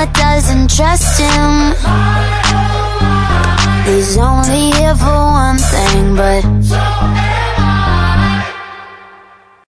heart doesn't trust him. He's only here for one thing, but